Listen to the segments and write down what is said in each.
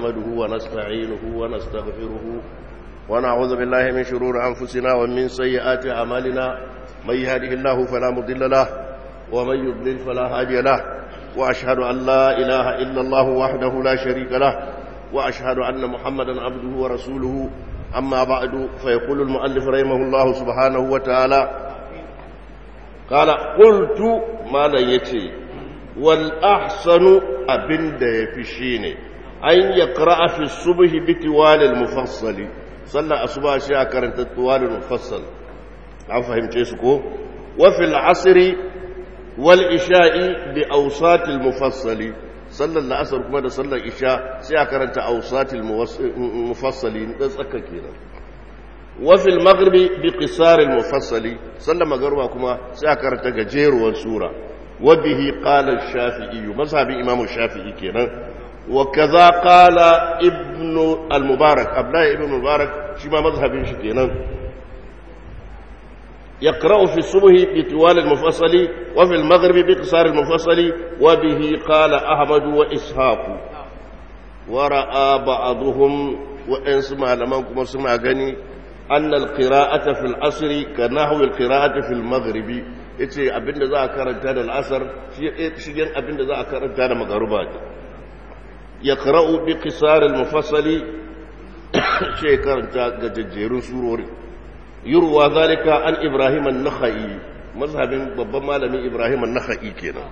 نحمده ونستعينه ونستغفره ونعوذ بالله من شرور أنفسنا ومن سيئات أعمالنا من يهده الله فلا مضل له ومن يضلل فلا هادي له وأشهد أن لا إله إلا الله وحده لا شريك له وأشهد أن محمدا عبده ورسوله أما بعد فيقول المؤلف رحمه الله سبحانه وتعالى قال قلت ما لا يتي والأحسن أبن ديفشيني أن يقرأ في الصبح بتوال المفصل صلى أصبح شاكرا التوال المفصل أفهم تيسكو وفي العصر والإشاء بأوساط المفصل صلى العصر كما صلى الإشاء شاكرا أوساط المفصلين تسككينا وفي المغرب بقصار المفصل صلى مغربا كما شاكرا تجير والسورة وبه قال الشافعي مذهب إمام الشافعي كنا وكذا قال ابن المبارك أبناء ابن المبارك شما مذهب شكينا يقرأ في الصبح بطوال المفصل وفي المغرب بقصار المفصل وبه قال أحمد وإسحاق ورأى بعضهم وإن سمع لمنكم سمع غني أن القراءة في العصر كنحو القراءة في المغرب yace abinda za a karanta da al'asar shigen abinda za a karanta da magaruba yaqra'u bi qisar al-mufassali shi karanta gajejjerun surori yurwa zalika an ibrahim an-nakhai mazhabin babban malamin ibrahim an-nakhai kenan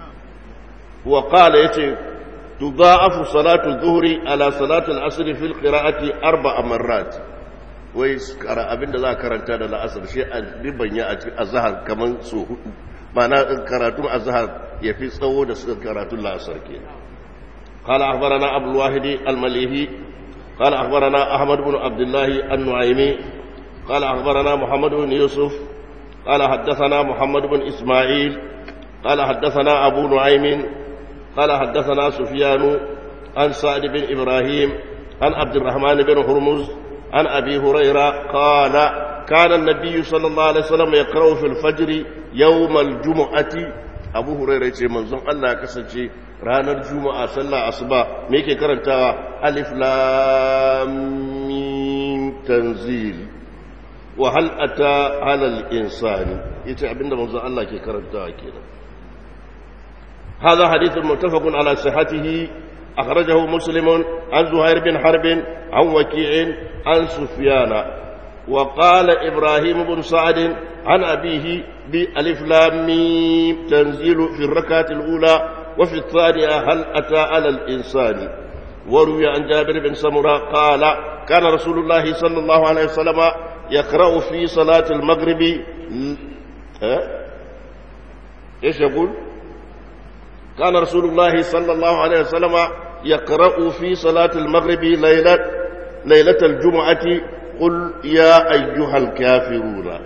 wa qala yace tudha'afu salatu adh-dhuhri ala salati al-'asr fi al-qira'ati 4 marrat wai abinda za a karanta da la'asar shi a ribanya a cikin azhar kaman so hudu ma'ana karatun azhar yafi tsawo da suka karatun la'asar ke qala akhbarana abdul wahid al-malihi qala akhbarana ahmad ibn abdullah an-nu'aymi qala akhbarana muhammad ibn yusuf qala haddathana muhammad ibn isma'il qala haddathana abu nu'aym qala haddathana sufyan an sa'd bin ibrahim an abd الرحمن بن هرمز عن أبي هريرة قال كان النبي صلى الله عليه وسلم يقرأ في الفجر يوم الجمعة أبو هريرة منظم الله كسجي رانا الجمعة صلى أصبا ميكي كرنتا ألف لام ميم تنزيل وهل أتى على الإنسان يتعبين منظم الله كي كرنتا كده هذا حديث متفق على صحته أخرجه مسلم عن زهير بن حرب عن وكيع عن سفيان وقال إبراهيم بن سعد عن أبيه بألف لام ميم تنزيل في الركعة الأولى وفي الثانية هل أتى على الإنسان وروي عن جابر بن سمرة قال كان رسول الله صلى الله عليه وسلم يقرأ في صلاة المغرب إيش يقول كان رسول الله صلى الله عليه وسلم يقرأ في صلاة المغرب ليلة الجمعة قل يا أيها الكافرون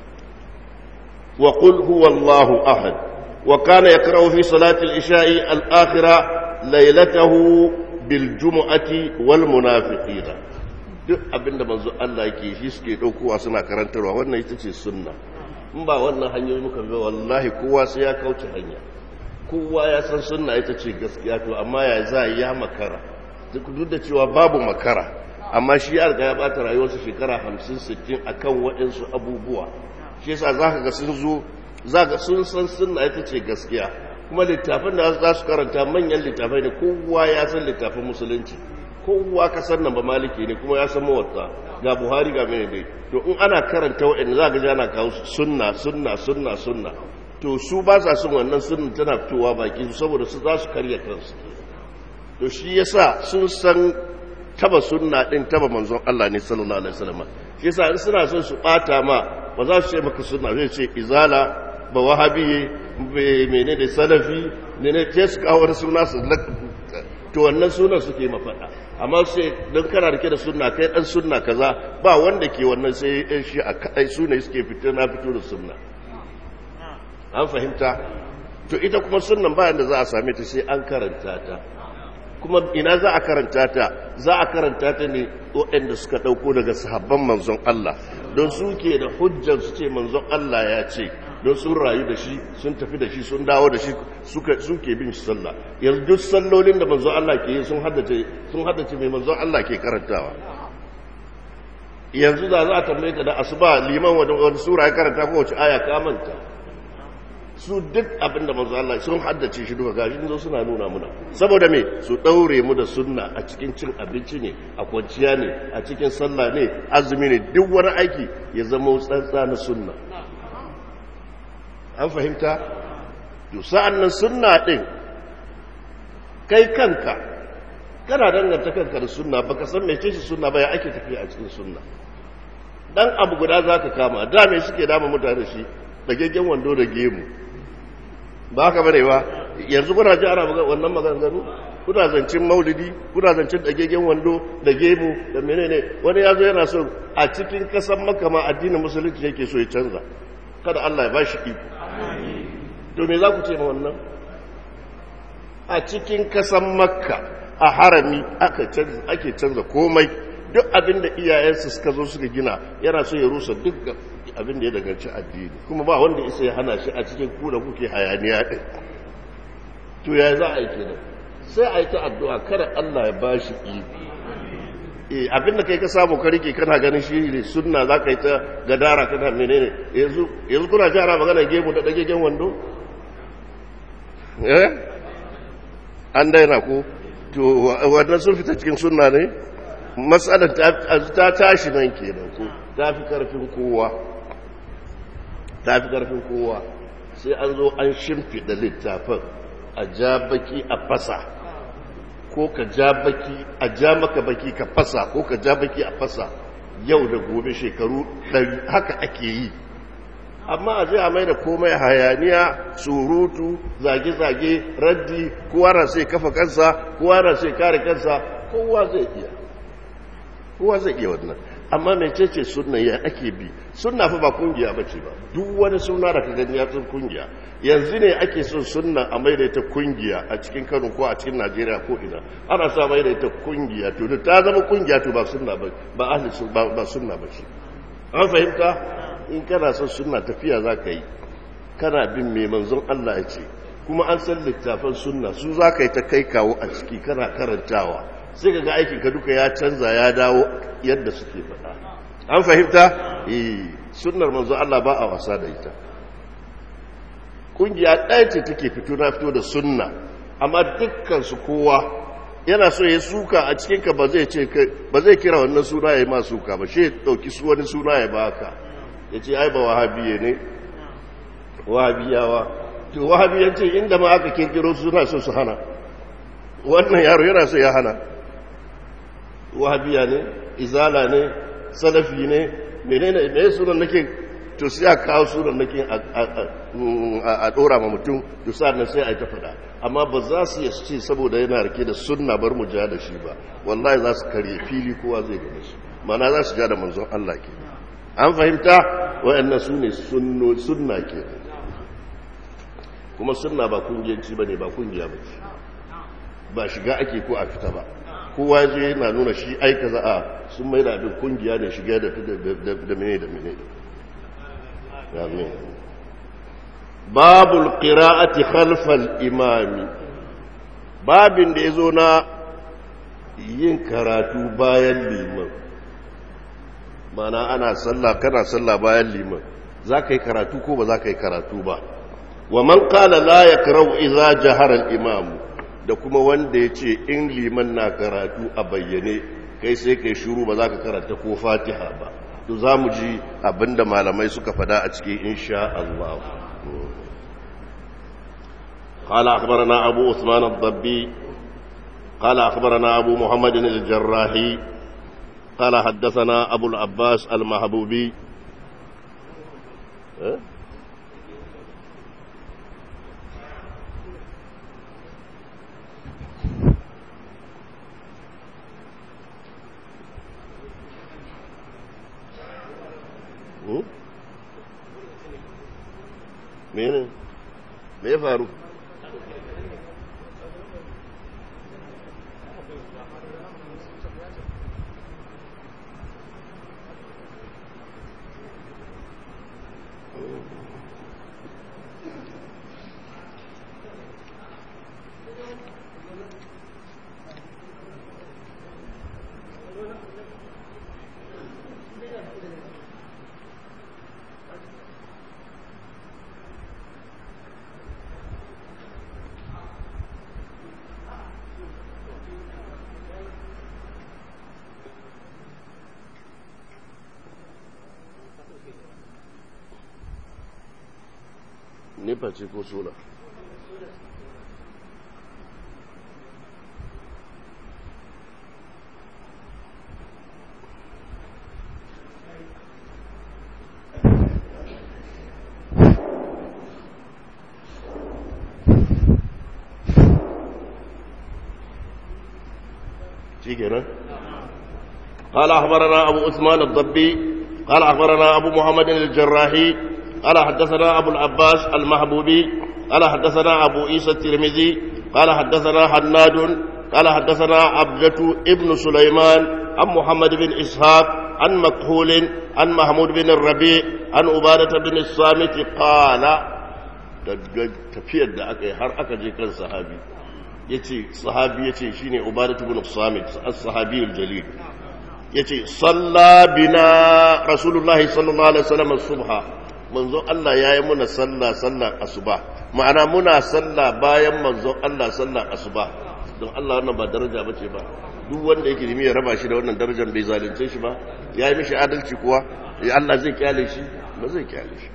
وقل هو الله أحد وكان يقرأ في صلاة العشاء الآخرة ليلته بالجمعة والمنافقين duk abinda manzo Allah yake shi suke daukowa suna karantarwa wannan ita ce sunna in ba wannan hanyoyi muka bi wallahi kowa sai ya kauce hanya kowa ya san sunna ita ce gaskiya to amma ya za ya makara duk da cewa babu makara amma shi ya riga ya bata rayuwarsa shekara 50-60 akan waɗansu abubuwa shi yasa zaka ga sun zo zaka sun san sunna ita ce gaskiya kuma littafin da za su karanta manyan littafai ne kowa ya san littafin musulunci kowa ka san nan ba maliki ne kuma ya san mawatta ga buhari ga mene dai to in ana karanta waɗanda zaka ji ana kawo sunna to su ba sa son wannan sunna tana fitowa baki su saboda su za su karya kansu to shi yasa sun san taba sunna din taba manzon Allah ne sallallahu alaihi wasallam shi yasa in suna son su bata ma ba za su ce maka sunna zai ce izala ba wahabi menene da salafi ne ce su kawo suna su to wannan sunan suke mafada amma sai don kana rike da sunna kai dan sunna kaza ba wanda ke wannan sai ɗan shi a kadai sune suke fito da sunna an fahimta to ita kuma sunnan bayan da za a same ta sai an karanta ta kuma ina za a karanta ta za a karanta ta ne waɗanda suka ɗauko daga sahabban manzon Allah don su ke da hujjar su ce manzon Allah ya ce don sun rayu da shi sun tafi da shi sun dawo da shi suke bin shi sallah yanzu duk sallolin da manzo Allah ke yi sun haddace mai manzo Allah ke karantawa yanzu da za a tambaye ka da asuba liman wani sura ya karanta ko wace aya ka manta su duk abin da manzo Allah sun haddace shi duka gashi zo suna nuna muna saboda me su daure mu da sunna a cikin cin abinci ne a kwanciya ne a cikin sallah ne azumi ne duk wani aiki ya zama tsantsa na sunna an fahimta to sa'an nan sunna din kai kanka kana danganta kanka da sunna baka san mece ce sunna ba ya ake tafiya a cikin sunna dan abu guda zaka kama da me suke dama mutane shi da gegen wando da gemu ba haka bane ba yanzu kuna ji ana wannan maganganu kuna zancin maulidi kuna zancin dagegen wando da gemu da menene wani yazo yana so a cikin kasan Makka ma addinin musulunci yake so ya canza kada Allah ya bashi iko to me za ku ce ma wannan a cikin kasan Makka a harami ake canza komai duk abinda iyayensu suka zo suka gina yana so ya rusa duk abin da ya danganci addini kuma ba wanda isa ya hana shi a cikin ku da kuke hayaniya din to ya za a yi kenan sai a yi ta addu'a kada Allah ya bashi iko abin da kai ka samu ka rike kana ganin shi ne sunna za ka yi ta gadara kana menene yanzu kuna jara magana gemu da dagegen wando an daina ko to wannan sun fita cikin sunna ne matsalar ta tashi nan kenan ko ta fi karfin kowa sai an zo an shimfiɗa littafin a ja baki a fasa ko ka ja baki a ja maka baki ka fasa ko ka ja baki a fasa yau da gobe shekaru 100 haka ake yi amma a zai a mai da komai hayaniya surutu zage-zage raddi kowa na sai kafa kansa kowa na sai kare kansa kowa zai iya wannan amma mai cece sunna ya ake bi sunna fa ba kungiya bace ba duk wani suna da ka gani ya tsin kungiya yanzu ne ake son sunna a mai da ita kungiya a cikin Kano ko a cikin Najeriya ko ina ana sa mai da ita kungiya to da ta zama kungiya to ba sunna ba ahli ba sunna bace an fahimta in kana son sunna tafiya zaka yi kana bin mai manzon Allah ya ce kuma an san littafan sunna su zaka yi ta kai kawo a ciki kana karantawa sai ka ga aikinka duka ya canza ya dawo yadda suke faɗa an fahimta sunnar manzo Allah ba a wasa da ita kungiya ɗaya ce take fito da sunna amma dukkan su kowa yana so ya suka a cikin ka ba zai kira wannan suna ya ma suka ba shi dauki su wani suna ya baka yace ai ba wahabiye ne wahabiyawa to wahabiyanci inda ma aka kirkiro suna so su hana wannan yaro yana so ya hana wahabiya ne izala ne salafi ne menene me sunan nake to sai a kawo sunan nake a dora ma mutum to sannan sai a ta fada amma ba za su yi ce saboda yana rike da sunna bar mu ja da shi ba wallahi za su kare fili kowa zai gane shi mana za su ja da manzon Allah ke an fahimta wayannan su ne sunna ke kuma sunna ba kungiyanci bane ba kungiya bace ba shiga ake ko a fita ba kowa je yana nuna shi aika za a sun mai da abin kungiya ne shiga da mene amin babul qira'ati khalfal imami babin da yazo na yin karatu bayan liman mana ana sallah kana sallah bayan liman zaka yi karatu ko ba zaka yi karatu ba wa man qala la yakrau idza jahara al imam da kuma wanda yace in liman na karatu a bayyane kai sai kai shiru ba zaka karanta ko fatiha ba to zamu ji abinda malamai suka fada a cikin insha Allah قال أخبرنا أبو عثمان الضبي قال أخبرنا أبو محمد الجراحي قال حدثنا أبو العباس المحبوبي me ya faru nefa ce ko sola قال أخبرنا أبو عثمان الضبي قال أخبرنا أبو محمد الجراحي قال حدثنا أبو العباس المحبوبي قال حدثنا أبو عيسى الترمذي قال حدثنا حناد قال حدثنا عبدة ابن سليمان عن محمد بن إسحاق عن مكحول عن محمود بن الربيع عن عبادة بن الصامت قال tafiyar da aka yi har aka je kan sahabi sahabi yace shine Ubadatu bin Samit as-sahabiyul jalil yace salla bina rasulullahi sallallahu alaihi wasallam subha manzo Allah yayi muna sallar asuba ma'ana muna salla bayan manzo Allah sallar asuba don Allah wannan ba daraja bace ba duk wanda yake nemi ya raba shi da wannan darajar bai zalunce shi ba yayi mishi adalci kuwa Allah zai kyale shi ba zai kyale shi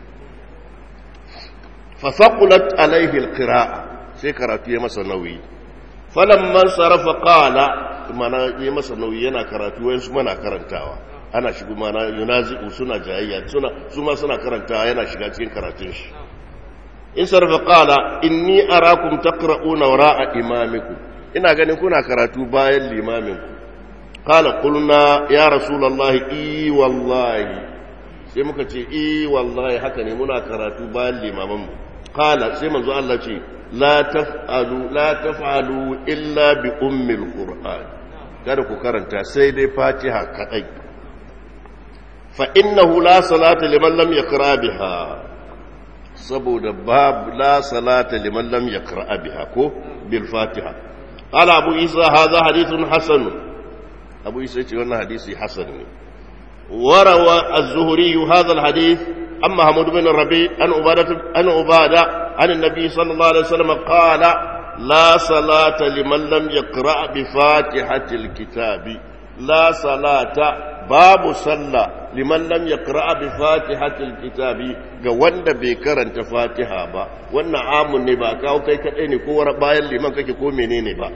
fa saqulat alaihi alqira'a sai karatu ya masa nauyi falamman sarafa qala mana yi masa nauyi yana karatu wayansu mana karantawa ana shigo mana yunazi'u suna jayayya su ma suna karantawa yana shiga cikin karatun shi in sarafa qala inni arakum taqra'una wara'a imamikum ina ganin kuna karatu bayan limamin ku qala qulna ya rasulullahi wallahi sai muka ce wallahi haka ne muna karatu bayan limamin mu qala sai manzo Allah ce لا تفعلوا إلا بأم القرآن kada ku karanta sai dai Fatiha kadai fa innahu la salata liman lam yaqra biha saboda bab la salata liman lam yaqra biha ko bil Fatiha qala Abu Isa hadha hadithun hasan Abu Isa ce wannan hadisi hasan ne warawa az-Zuhri hadha al-hadith amma Mahmud bin Rabi an Ubada عن النبي صلى الله عليه وسلم قال لا صلاة لمن لم يقرأ بفاتحة الكتاب لا صلاة باب صلى لمن لم يقرأ بفاتحة الكتاب وند بكرنت فاتحة با wannan amun ne ba kawo kai kadai ne ko bayan liman kake ko menene ba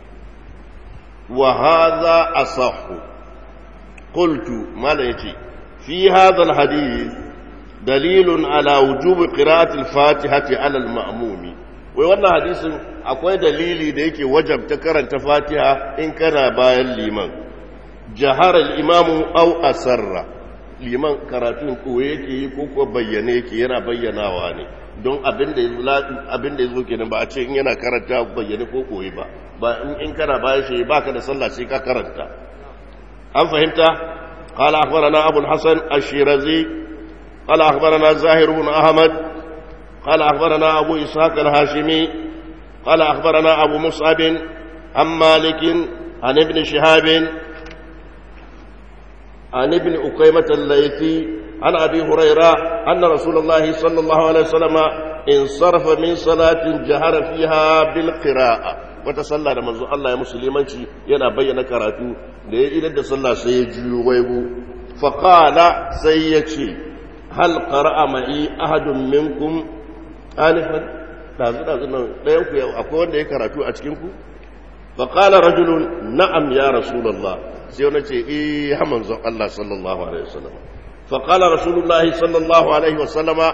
wa hadha asahhu qultu mala yace fi hadha alhadith dalilun ala wujubi qira'atil fatihati ala al-ma'mumi wai wannan hadisin akwai dalili da yake wajabta karanta fatiha in kana bayan liman jahara al-imamu aw asarra liman karatun ko yake yi ko ko bayyane yake yana bayyanawa ne don abinda yazo kenan ba a ce in yana karanta bayyane ko koyi ba in kana bayan shi baka da sallah sai ka karanta an fahimta qala akhbarana abul hasan ash-shirazi قال أخبرنا زاهر بن أحمد قال أخبرنا أبو إسحاق الهاشمي قال أخبرنا أبو مصعب عن مالك عن ابن شهاب عن ابن أقيمة الليثي عن أبي هريرة أن رسول الله صلى الله عليه وسلم انصرف من صلاة جهر فيها بالقراءة وتصلى لمنذ الله مسلما ينا بين كراتو لإذا صلى سيجي ويبو فقال سيجي هل قرأ معي أحد منكم آنفا ɗayanku akwai wanda ya karatu a cikinku? faƙala rajulun na'am ya rasulallah sai wani ce ya manzon Allah sallallahu alaihi wasallam faƙala rasulullahi sallallahu alaihi wasallama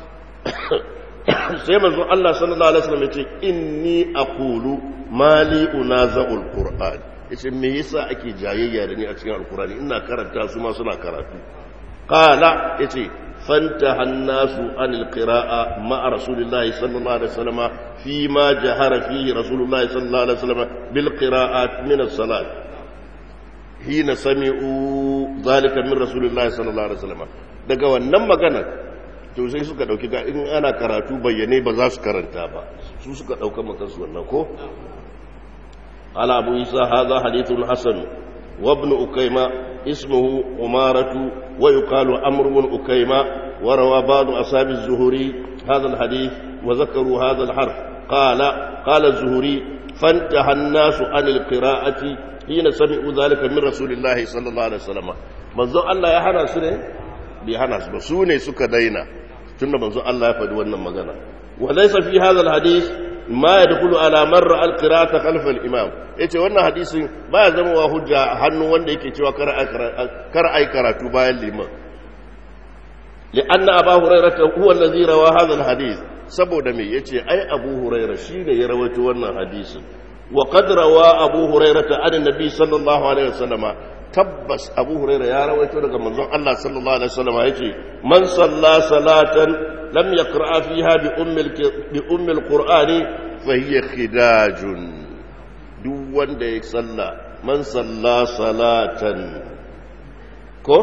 sai manzon Allah sallallahu alaihi wasallam ya ce inni aqulu mali unaza'ul qur'an yace me yasa ake jayayya da ni a cikin alqur'ani ina karanta su ma suna karatu qala yace فانتهى الناس عن القراءة مع رسول الله صلى الله عليه وسلم فيما جهر فيه رسول الله صلى الله عليه وسلم بالقراءات من الصلاة حين سمعوا ذلك من رسول الله صلى الله عليه وسلم daga wannan magana to sai suka dauki ga in ana karatu bayyane ba za su karanta ba su suka dauka maka su wannan ko ala abu isa hadha hadithun hasan wa ibn ukayma اسمه أمارة ويقال أمر بن أكيمة وروى بعض أصحاب الزهري هذا الحديث وذكروا هذا الحرف قال الزهري فانتهى الناس عن القراءة حين سمعوا ذلك من رسول الله صلى الله عليه وسلم منذ الله يحنى سنة بيحنى سنة سكا دينا تنة منذ الله يفعل وانا مغانا وليس في هذا الحديث ما يدخل على مر القراءة خلف الإمام yace wannan hadisin ba ya zama wa hujja hannu wanda yake cewa kar ai karatu bayan liman lianna abu hurairah huwa allazi rawa hadha alhadith saboda me yace ai abu hurairah shine ya rawaito wannan hadisin wa qad rawa abu hurairah an annabi sallallahu alaihi wasallam tabbas abu hurairah ya rawaito daga manzon Allah sallallahu alaihi wasallam yace man salla salatan lam yaqra fiha bi ummi alqur'ani fa hiya khidajun duk wanda ya salla man salla salatan ko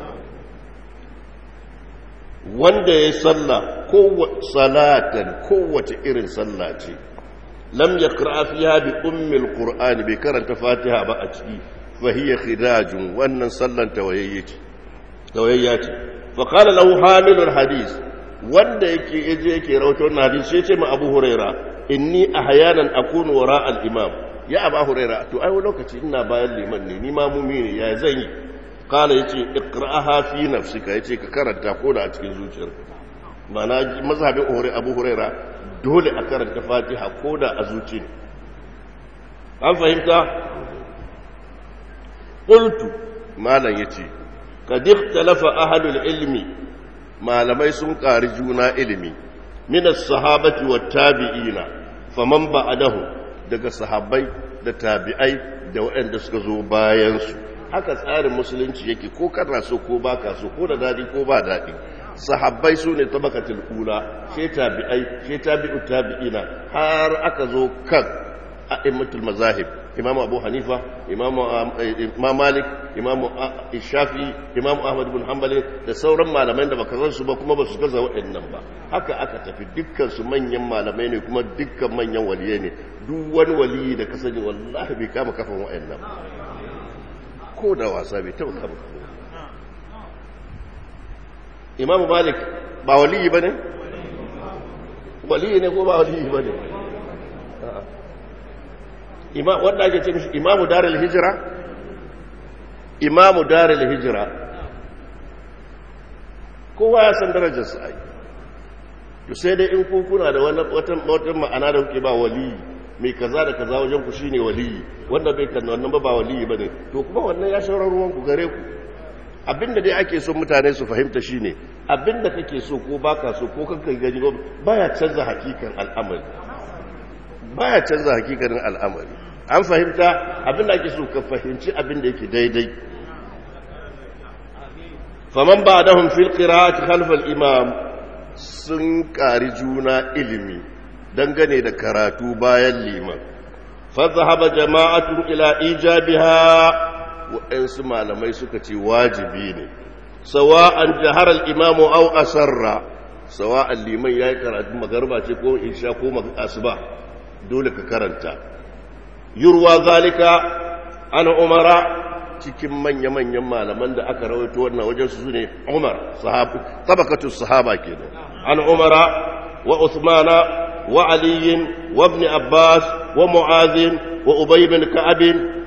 wanda ya salla ko salatan kowace irin salla ce lam yaqra fiha bi ummi alqur'ani bai karanta fatiha ba a ciki fa hiya khidajun wannan sallan tawayayya ce fa qala lahu hamilul hadith wanda yake rawaito wannan hadisi sai ce ma Abu Huraira inni ahyanan akunu wara al-imam ya Abu Huraira to ai lokaci ina bayan liman ne ni mamumi ne ya zan yi kala yace iqra'aha fi nafsika yace ka karanta ko da a cikin zuciyarka mana mazhabin Abu Huraira dole a karanta Fatiha ko da a zuci ne an fahimta qultu malan yace kad ikhtalafa ahlul ilmi malamai sun ƙari juna ilimi minas sahabati wa tabi'ina faman ba'adahu daga sahabbai da tabi'ai da waɗanda suka zo bayansu haka tsarin musulunci yake ko kana so ko baka so ko da dadi ko ba dadi sahabbai su ne tabakatul ula sai tabi'ai sai tabi'ut tabi'ina har aka zo kan a'immatul mazahib imam abu hanifa imam malik imam shafi imam ahmad bin hanbali da sauran malamai da baka san su ba kuma ba su gaza waɗannan ba haka aka tafi dukkan su manyan malamai ne kuma dukkan manyan waliyai ne duk wani waliyi da ka sani wallahi bai kama kafan waɗannan ko da wasa bai taba kama kafan imam malik ba waliyi bane waliyi ne ko ba waliyi bane wanda ake ce mishi imamu darul hijira imamu darul hijira kowa ya san darajar sa ai to sai dai in ku kuna da wata ma'ana da kuke ba wali mai kaza da kaza wajen ku shine wali wanda bai kan wannan ba wali bane to kuma wannan ya shaurar ruwan ku gare ku abinda dai ake so mutane su fahimta shine abinda kake so ko baka so ko kanka gani baya canza hakikan al'amari baya canza hakikarin al'amari an fahimta abinda ake so ka fahimci abinda yake daidai faman ba'dahum fil qira'ati khalf al-imam sun kari juna ilimi dangane da karatu bayan liman fa zahaba jama'atun ila ijabiha wa'ansu malamai suka ce wajibi ne sawa'an jahara al-imamu aw asarra sawa'an liman yayi karatu magarba ce ko isha ko asuba dole ka karanta yurwa zalika ana umara cikin manya-manyan malaman da aka rawaito wannan wajen su ne umar sahabi tabakatus sahaba kenan an umara wa uthmana wa ali wa ibn abbas wa mu'adh wa ubay bin ka'ab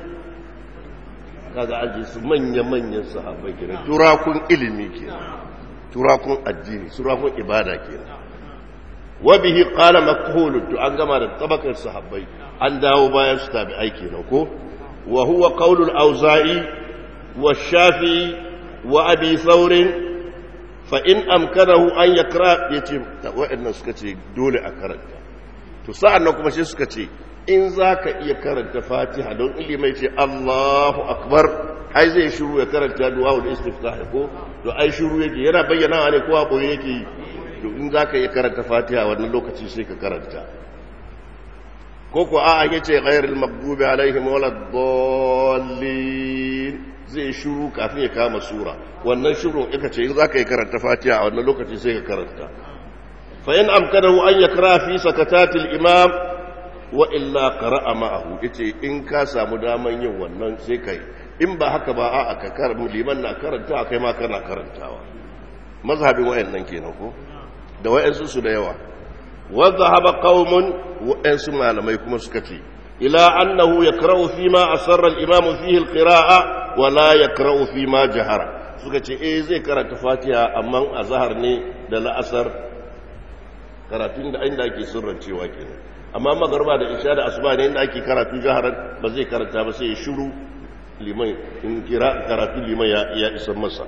kaga aji su manya-manyan sahabbai kenan turakun ilimi kenan turakun addini turakun ibada kenan wabihi qala makhul to an gama da tabakar sahabbai an dawo bayan su tabi'ai kenan ko wa huwa qaulul auza'i wa shafi'i wa abi thawr fa in amkanahu an yaqra yace wa'annan suka ce dole a karanta to sa'annan kuma shi suka ce in zaka iya karanta fatiha don ilimai ce Allahu akbar ai zai shiru ya karanta du'aul istiftah ko to ai shiru yake yana bayyana ne ko hakuri yake yi to in za ka yi karanta fatiha wannan lokaci sai ka karanta ko ko a'a ya ce ghairul maghdubi alaihim waladdallin zai shuru kafin ya kama sura wannan shuru ika ce in za ka yi karanta fatiha a wannan lokaci sai ka karanta fa in amkanahu an yakra fi sakatatil imam wa illa qara'a ma'ahu yace in ka samu daman yin wannan sai kai in ba haka ba a'a ka karanta liman na karanta kai ma kana karantawa mazhabin wayannan kenan ko da wa'ansu su da yawa wadda haɓa ƙaumun wa'ansu malamai kuma suka ce ila annahu ya karau fi ma a sarrar imamu fi hilƙira'a wala ya karau fi ma jihara suka ce zai karanta fatiha amma a zahar ne da la'asar karatun da inda ake sirrancewa kenan amma magarba da isha da asuba ne inda ake karatu jaharan ba zai karanta ba sai ya shiru liman in kira karatu liman ya isa masa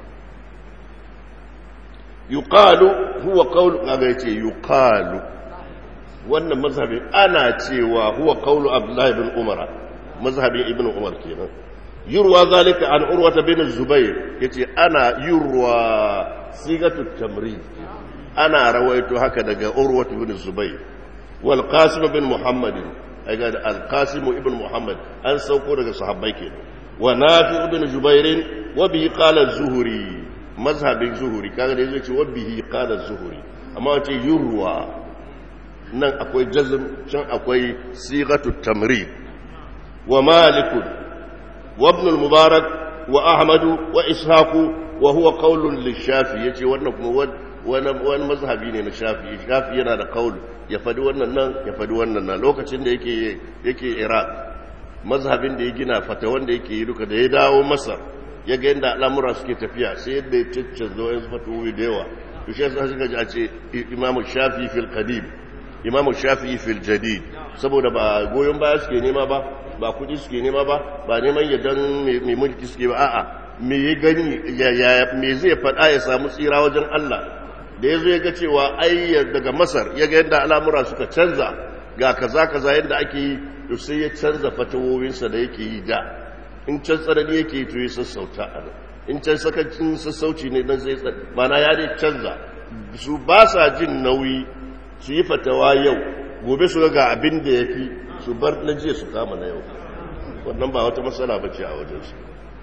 yuqalu huwa qawlu kaga yace yuqalu wannan mazhabin ana cewa huwa qawlu abdullah ibn umar mazhabin ibn umar kenan yurwa zalika an urwata bin zubair yace ana yurwa sigatu tamrid ana rawaito haka daga urwata bin zubair wal qasim bin muhammad ai ga al qasim ibn muhammad an sauko daga sahabbai kenan wa nafi ibn jubair wa bihi qala az-zuhri mazhabin zuhri kaga da yace wa bihi qala az-zuhri amma wace yurwa nan akwai jazm can akwai sigatu tamrid wa malik wa ibn al-mubarak wa ahmad wa ishaq wa huwa qawl lish-shafi yace wannan kuma wani mazhabi ne na shafi shafi yana da qawl ya fadi wannan nan ya fadi wannan nan lokacin da yake iraq mazhabin da ya gina fata wanda yake yi duka da ya dawo masar ya ga yadda al'amura suke tafiya sai yadda ya cancanza wa'yansu fatowi da yawa to shi yasa suka ji a ce imamu shafi fil qadim imamu shafi fil jadid saboda ba goyon baya suke nema ba ba kudi suke nema ba neman yaddan mai mulki suke ba a'a me ya gani me zai faɗa ya samu tsira wajen Allah da ya zo ya ga cewa ai daga masar ya ga yadda al'amura suka canza ga kaza yadda ake yi to sai ya canza fatawowinsa da yake yi da in can tsanani yake yi to ya sassauta a nan in can sakacin sassauci ne don sai mana ya dai canza su ba sa jin nauyi su yi fatawa yau gobe su ga abin da ya fi su bar na jiya su kama na yau wannan ba wata matsala ba ce a wajensu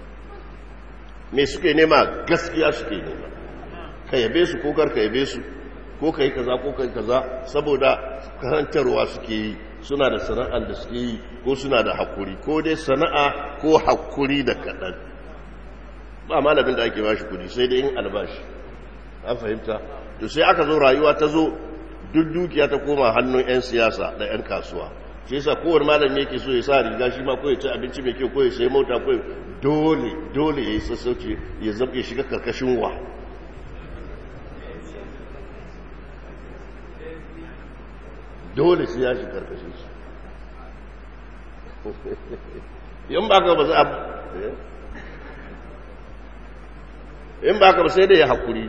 me suke nema gaskiya suke nema ka yabe su ko kar ka yabe su ko ka yi kaza ko ka yi kaza saboda karantarwa suke yi suna da sana'ar da suke yi ko suna da hakuri ko dai sana'a ko hakuri da kaɗan ba malamin da ake ba shi kudi sai dai yin albashi an fahimta to sai aka zo rayuwa ta zo duk dukiya ta koma hannun 'yan siyasa da 'yan kasuwa shi yasa kowane malami yake so ya sa riga shi ma ko ya ci abinci mai kyau ko ya sai mota ko dole ya yi sassauci ya shiga karkashin wa dole sai ya shi karkashin su in ba ka ba za a in ba ka ba sai da ya haƙuri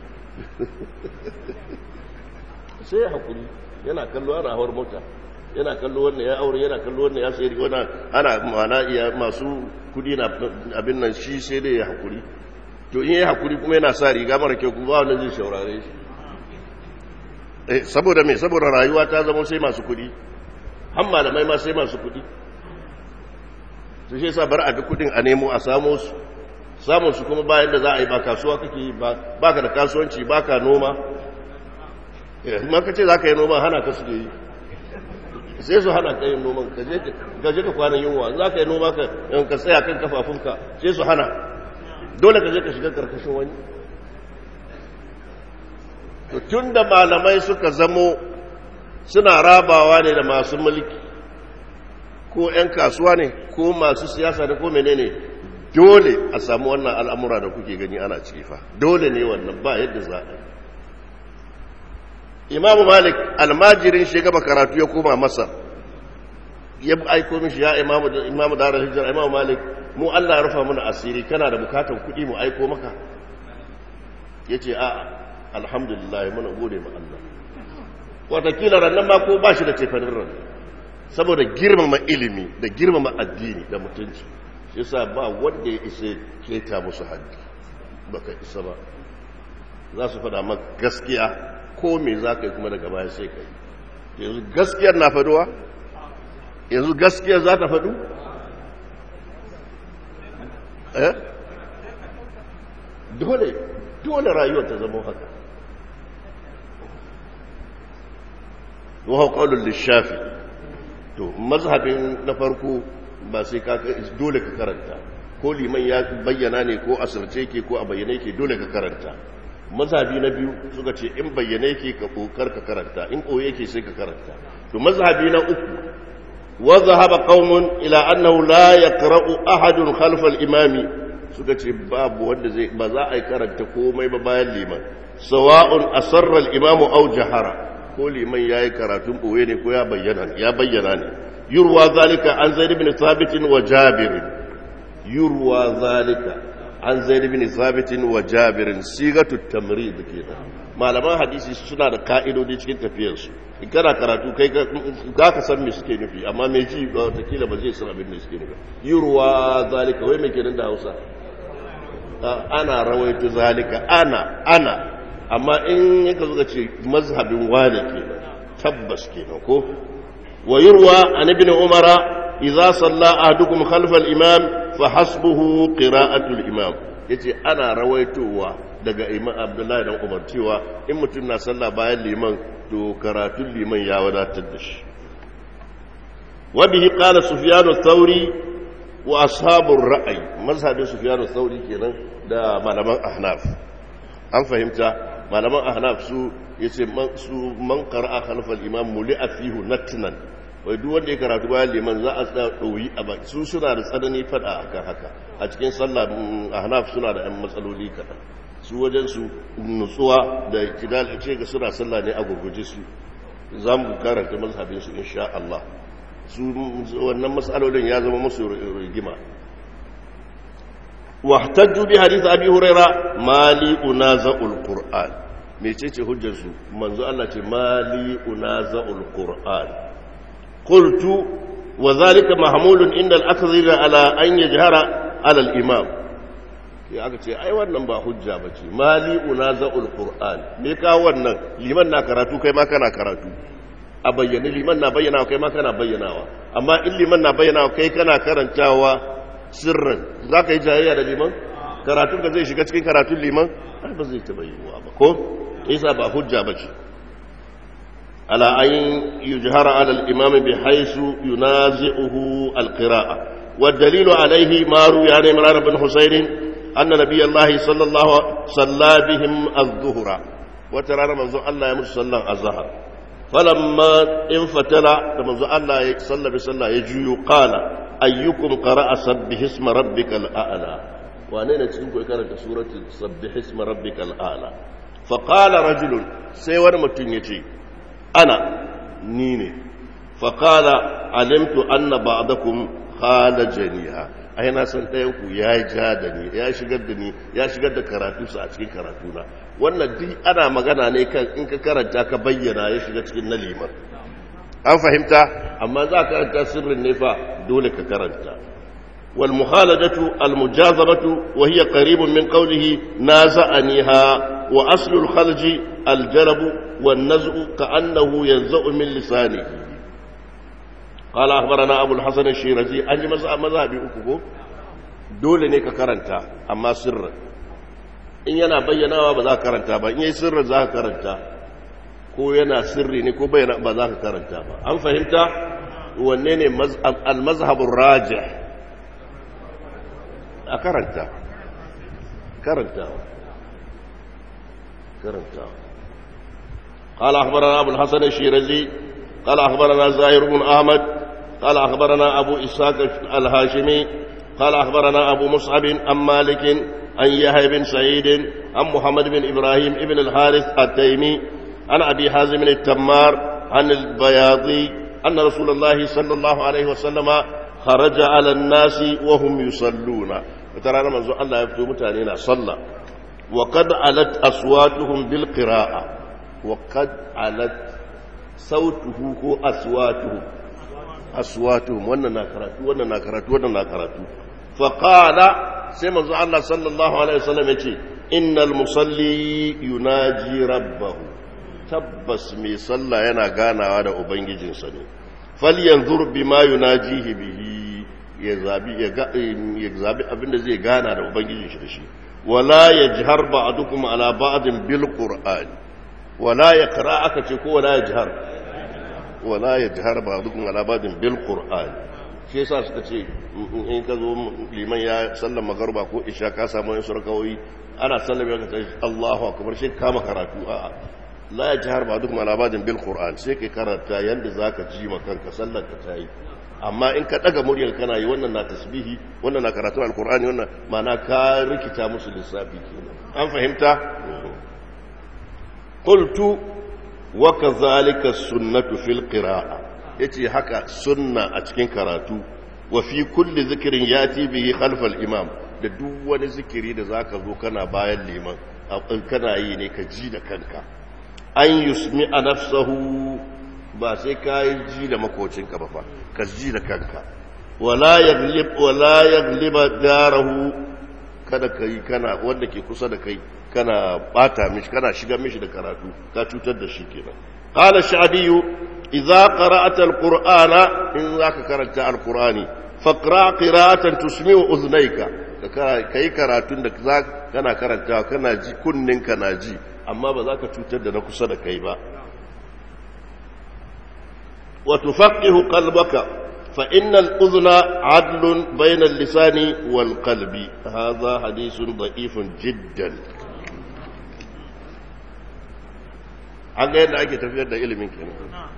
sai ya haƙuri yana kallo ana hawar mota yana kallo wannan ya aure yana kallo wannan ya sayar wannan ana mana iya masu kudi na abin nan shi sai da ya haƙuri to in ya haƙuri kuma yana sa riga mara kyau kuma ba wannan zai shaurare shi saboda me saboda rayuwa ta zama sai masu kudi har malamai ma sai masu kudi to shi yasa bar a ga kudin a nemo a samu su samun su kuma bayan da za a yi ba kasuwa kake yi ba ka da kasuwanci ba ka noma ma ka ce za ka yi noma hana ka suke yi sai su hana ka yin noman ka je ka kwanan yunwa za ka yi noma ka tsaya kan kafafunka sai su hana dole ka je ka shiga karkashin wani tun da malamai suka zamo suna rabawa ne da masu mulki ko 'yan kasuwa ne ko masu siyasa ne ko menene dole a samu wannan al'amura da kuke gani ana ciki fa dole ne wannan ba yadda za a imamu malik almajirin shi gaba karatu ya koma masar ya aiko mishi ya imamu da hijira imamu malik mu Allah ya rufa mana asiri kana da bukatan kuɗi mu aiko maka ya ce a'a alhamdulillah muna gode ma Allah watakila rannan ma ko ba shi da cefanin ran saboda girmama ilimi da girmama addini da mutunci shi yasa ba wanda ya isa keta musu haddi baka isa ba za su faɗa maka gaskiya ko me za ka yi kuma daga baya sai ka yi yanzu gaskiyar na faduwa yanzu gaskiyar za ta fadu dole rayuwar ta zama haka وهو قول للشافعي to mazhabin na farko ba sai ka dole ka karanta ko liman ya bayyana ne ko asirce yake ko a bayyane yake dole ka karanta mazhabi na biyu suka ce in bayyane yake ka kokar ka karanta in koye yake sai ka karanta to mazhabi na uku wa zahaba qaumun ila annahu la yaqra'u ahadun khalfa al-imami suka ce babu wanda zai ba za a yi karanta komai ba bayan liman sawa'un asarra al-imamu aw jahara ko liman yayi karatun boye ne ko ya bayyana ne yurwa zalika an zaid ibn thabit wa jabir yurwa zalika an zaid ibn thabit wa jabir sigatu tamrid kenan malaman hadisi suna da ka'idodi cikin tafiyarsu in kana karatu kai ka san me suke nufi amma me ji wataƙila ba zai san abin da suke nufi yurwa zalika wai me kenan da Hausa ana rawaito zalika ana amma in yaka zo ce mazhabin wani kenan tabbas kenan ko wa yurwa an ibn umara idza salla ahadukum khalfa al-imam fa hasbuhu qira'atu al-imam yace ana rawaitowa daga imam abdullahi dan umar cewa in mutum na sallah bayan liman to karatun liman ya wadatar da shi wa bihi qala sufyan ath-thawri wa ashabur ra'ay mazhabin sufyan ath-thawri kenan da malaman ahnaf an fahimta malaman ahnaf su yace man qara'a khalfa al-imam muli'a fihi natnan wai duk wanda ya karatu bayan liman za a tsaya ɗoyi a baki su suna da tsanani fada akan haka a cikin sallah ahnaf suna da 'yan matsaloli kaɗan su wajen su nutsuwa da kidal ce ga suna sallah ne a gurguje su za mu karanta mazhabin su insha Allah su wannan matsalolin ya zama musu rigima wahtajju bi hadith abi huraira mali unaza'ul qur'an mecece hujjar su manzo Allah ce mali unaza'ul qur'an قلت وذلك محمول عند الأكثر على أن يجهر على الإمام ya aka ce ai wannan ba hujja bace mali unaza'ul qur'an me ka wannan liman na karatu kai ma kana karatu a bayyane liman na bayyana kai ma kana bayyanawa amma in liman na bayyana kai kana karantawa sirran zaka yi jayayya da liman karatun ka zai shiga cikin karatun liman ai ba zai tabayyana ba ko yasa ba hujja bace على أن يجهر على الإمام بحيث ينازعه القراءة والدليل عليه ما روي عن عمران بن حسين أن نبي الله صلى الله صلى بهم الظهر وترى منذ الله يمر صلى الظهر فلما انفتل منذ الله صلى بصلى يجي قال أيكم قرأ سبح اسم ربك الأعلى وأنا نتسمك كانت سورة سبح اسم ربك الأعلى فقال رجل سيوان متنيتي أنا نيني فقال علمت أن بعضكم خالجنيها أين سنتيوكو يا جادني يا شغدني يا شغد كراتو سأشكي كراتونا وانا دي أنا مغانا نيكا إنك كرتا كبينا يا شغد نليما أم فهمت أما ذا كرتا سر النفا دولك كرتا والمخالجة المجاذبة وهي قريب من قوله نازعنيها وأصل الخلج الجلب والنزع كأنه ينزع من لسانه قال أخبرنا أبو الحسن الشيرازي أني مذهبي أكوكو dole ne ka karanta amma sirrin in yana bayyanawa ba za ka karanta ba in yi sirrin za ka karanta ko yana sirri ne ko bayyana ba za ka karanta ba an fahimta wanne ne al-mazhabur rajih a karanta قال أخبرنا أبو الحسن الشيرازي قال أخبرنا زاهر بن أحمد قال أخبرنا أبو إسحاق الهاشمي قال أخبرنا أبو مصعب عن مالك عن يحيى بن سعيد عن محمد بن إبراهيم بن الحارث التيمي عن أبي حازم التمار عن البياضي أن رسول الله صلى الله عليه وسلم خرج على الناس وهم يصلون وترى منذ الله يفتو متانينا صلى وقد علت أصواتهم بالقراءة وقد علت صوته هو أصواتهم وانا ناكراتو فقال سيما الله صلى الله عليه وسلم يقول إن المصلي يناجي ربه تبس مي صلى ينا غانا وانا أبنجي جنساني فلينظر بما يناجيه به يغزابي أبن زي غانا وانا أبنجي جنساني ولا يجهر بعضكم على بعض بالقرآن ولا يقرأ أكتكو ولا يجهر بعضكم على بعض بالقرآن shi yasa suka ce in ka zo liman ya sallan magarba ko isha ka samu yin surkawai ana sallame ka ce Allahu akbar shi kama karatu a la yajhar ba'dukum ala ba'din bil qur'an sai kai karanta yanda zaka ji ma kanka sallar ka tayi amma in ka daga muryar kana yi wannan na tasbihi wannan na karatu alqur'ani wannan ma'ana ka rikita musu lissafi kenan an fahimta qultu wa kadhalika sunnatu fil qira'a yace haka sunna a cikin karatu wa fi kulli zikrin yati bihi khalfa al imam da duk wani zikiri da zaka zo kana bayan liman kana yi ne ka ji da kanka an yusmi'a nafsahu ba sai ka ji da makocinka ba fa ka ji da kanka wala yagliba darahu kada kai kana wanda ke kusa da kai kana bata mishi kana shiga mishi da karatu ka cutar da shi kenan qala sha'bi idza qara'ata alqur'ana in zaka karanta alqur'ani faqra qira'atan tusmi'u uznayka kai karatun da kana karanta kana ji kunninka na ji amma ba za ka cutar da na kusa da kai ba wa tufaqihu qalbaka fa innal udhna 'adlun bayna al-lisani wal qalbi hadha hadithun da'ifun jiddan an ga yadda ake tafiyar da ilimin kenan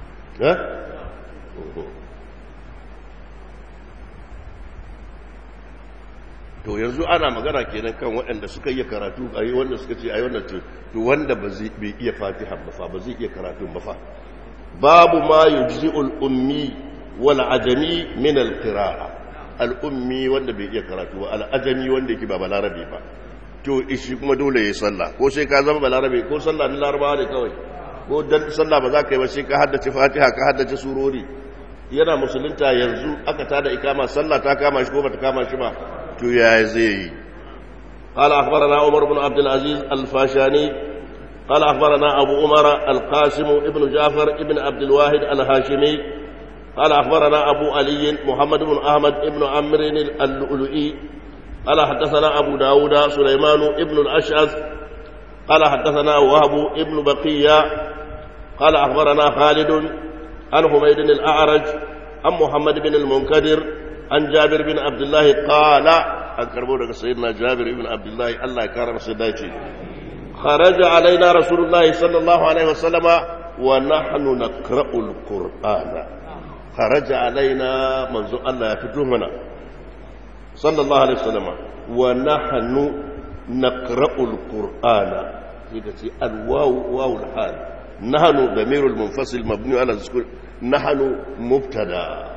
to yanzu ana magana kenan kan waɗanda suka yi karatu a yi wanda suka ce a yi wannan to wanda ba zai iya fatiha ba fa ba zai iya karatun ba fa babu ma yujzi'ul ummi wal ajami min al qira'a al ummi wanda bai iya karatu ba al ajami wanda yake ba balarabe ba to ishi kuma dole yayi sallah ko sai ka zama balarabe ko sallah na larabawa ne kawai ko dan sallah ba za ka yi ba sai ka haddace fatiha ka haddace surori yana musulunta yanzu aka tada ikama sallah ta kama shi ko bata kama shi ba to ya zai قال أخبرنا عمر بن عبد العزيز الفاشاني قال أخبرنا أبو عمر القاسم ابن جعفر ابن عبد الواحد الهاشمي قال أخبرنا أبو علي محمد بن أحمد ابن عمرو اللؤلؤي قال حدثنا أبو داود سليمان ابن الأشعث قال حدثنا وهب ابن بقية قال أخبرنا خالد عن حميد الأعرج عن محمد بن المنكدر عن جابر بن عبد الله قال أكرموا لك سيدنا جابر بن عبد الله الله يكرم سيداتي خرج علينا رسول الله صلى الله عليه وسلم ونحن نقرأ القرآن خرج علينا منذ الله يفتوهنا صلى الله عليه وسلم ونحن نقرأ القرآن الواو واو الحال نحن ضمير المنفصل مبني على السكون نحن مبتدا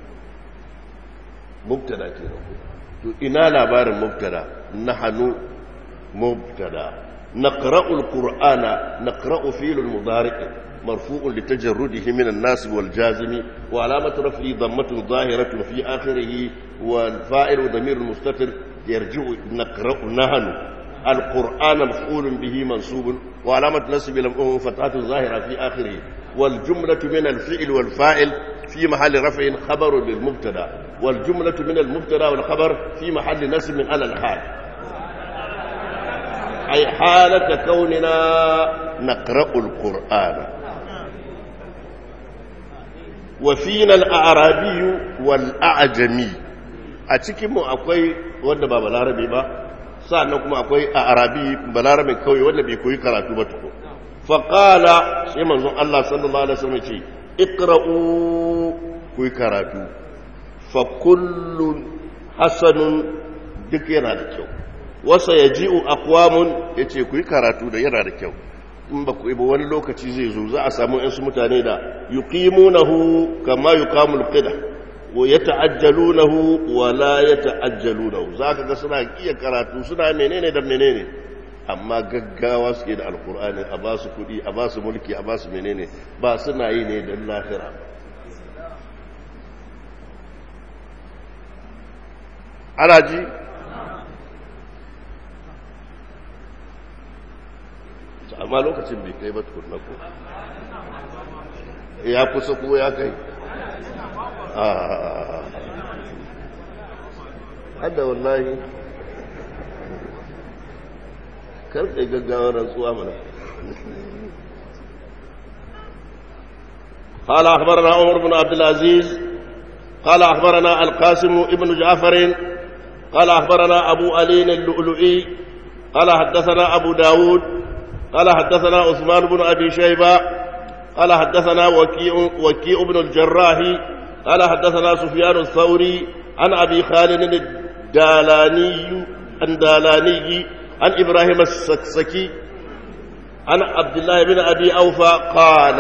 مبتدا كده ina labarin mubtada nahnu mubtada naqra'u alqur'ana naqra'u fi'l al-mudari' marfu'un litajarrudihi min an-nasib wal-jazim wa 'alamatu raf'i dhammatun zahiratun fi akhirih wal fa'ilu damir mustatir yarji'u naqra'u nahnu القرآن مفعول به منصوب وعلامة نصب لمؤه فتحة ظاهرة في آخره والجملة من الفعل والفاعل في محل رفع خبر للمبتدا والجملة من المبتدا والخبر في محل نصب على الحال أي حالة كوننا نقرأ القرآن وفينا الأعرابي والأعجمي أتكلم أقوي وأنا بابا العربي با sa'annan kuma akwai a arabi balarabin kawai wanda bai koyi karatu ba tuko faqala sai manzon Allah sallallahu alaihi wasallam ce iqra'u koyi karatu fa kullun hasanun duk yana da kyau wasa yaji'u aqwamun yace koyi karatu da yana da kyau in ba ku ba wani lokaci zai zo za a samu ɗansu mutane da yuqimunahu kama yuqamul qidah wa yata'ajjalunahu wa la yata'ajjalunahu zaka ga suna iya karatu suna menene da menene amma gaggawa suke da alqur'ani a ba su kudi a ba su mulki a ba su menene ba suna yi ne dan lahira alaji amma lokacin bai kai ba tukunna ko ya kusa ko ya kai hada wallahi karfe gaggawar rantsuwa mana قال أخبرنا عمر بن عبد العزيز قال أخبرنا القاسم ابن جعفر قال أخبرنا أبو علي اللؤلؤي قال حدثنا أبو داود قال حدثنا عثمان بن أبي شيبة قال حدثنا وكيع بن الجراح قال حدثنا سفيان الثوري عن أبي خالد الدالاني عن إبراهيم السكسكي عن عبد الله بن أبي أوفى قال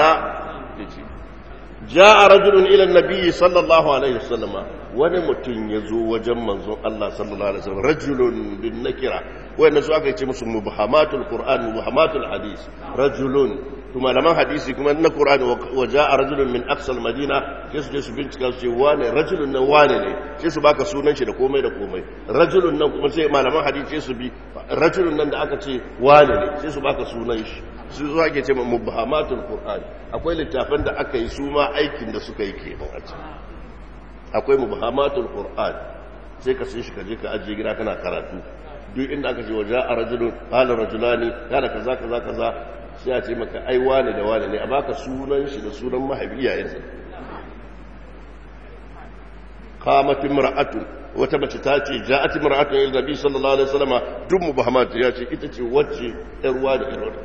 جاء رجل إلى النبي صلى الله عليه وسلم ونمت يزو وجمع الله صلى الله عليه وسلم رجل بالنكرة وإن سؤالك يتمس مبهمات القرآن مبهمات الحديث رجل ثم لما حديثي كما أن القرآن وجاء رجل من أقصى المدينة جسو بنتك سيواني رجل نواني جسو باك سونان شي دكومي رجل نواني سي ما لما حديث جسو بي رجل نواني أكتي واني جسو باك سونان شي su zuwa ke ce mubahamatul qur'ani akwai littafan da aka yi su ma aikin da suka yi kenan a ciki akwai mubahamatul qur'ani sai ka sai shi ka je ka ajiye gida kana karatu duk inda aka ce waja a rajulun qala rajulani kana kaza kaza kaza sai a ce maka ai wane da wane ne a baka sunan shi da sunan mahaifiyansa qamat imra'atu wata mace ta ce ja'at imra'atu ila nabi sallallahu alaihi wasallam duk mubahamat ya ce ita ce wacce yar ruwa da yar